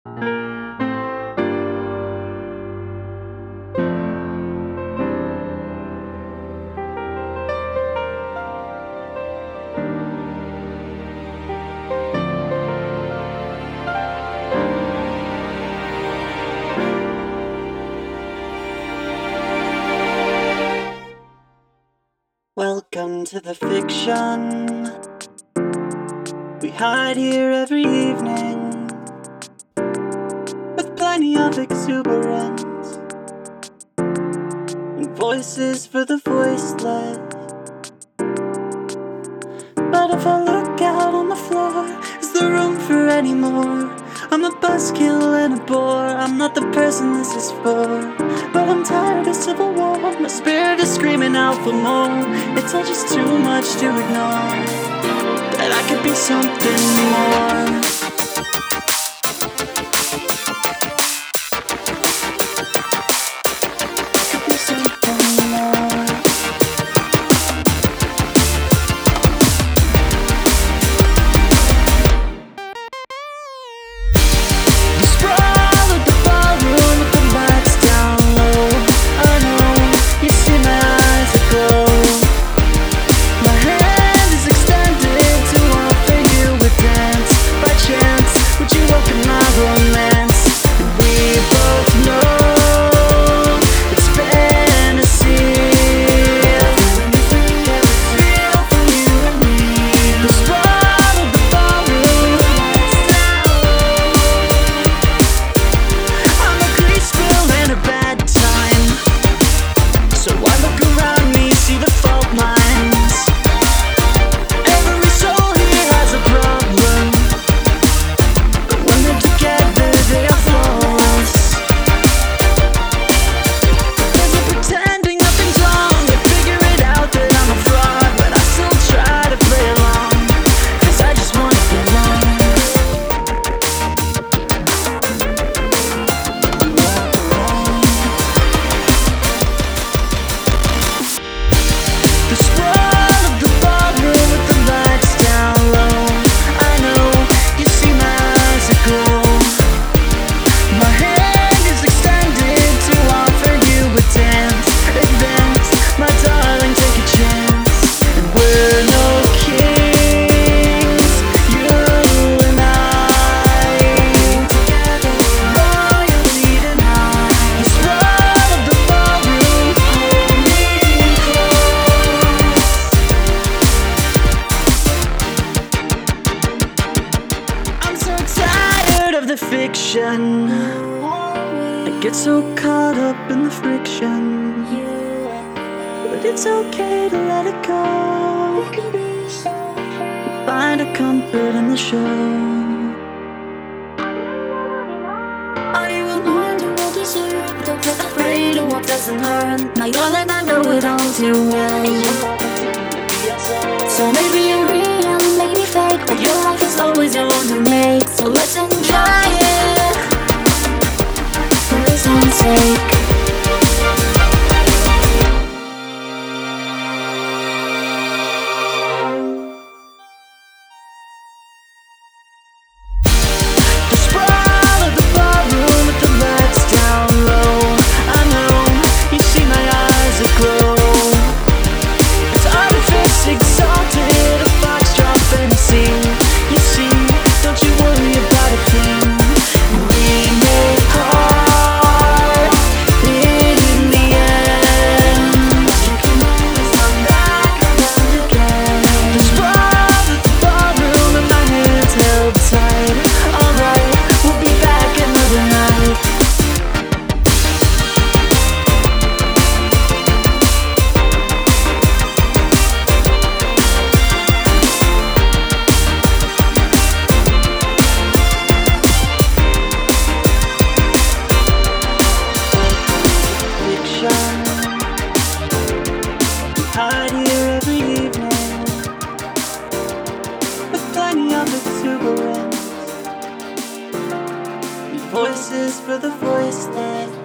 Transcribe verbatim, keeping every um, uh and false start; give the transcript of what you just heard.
Welcome to the fiction. We hide here every evening with plenty of exuberance and voices for the voiceless. But if I look out on the floor, is there room for any more? I'm a buzzkill and a bore, I'm not the person this is for. But I'm tired of civil war, my spirit is screaming out for more. It's all just too much to ignore, that I could be something more. Fiction. I get so caught up in the friction, but it's okay to let it go. Find a comfort in the show. Are you aligned to what deserve? Don't get afraid of what doesn't hurt. Now you're like I know it all too well. So maybe you're real, maybe fake, but your life is always your own to make. So let's enjoy it for its own sake. The sprawl of the ballroom with the lights down low. I know, you see my eyes aglow. It's artifice exalted, a foxtrot fantasy. You see, don't you worry about a thing. We make heart big in the end. You can always come back around again. The sprawl of the ballroom and my hands held tight. Alright, we'll be back another night. Hide here every evening with plenty of exuberance and voices for the voiceless.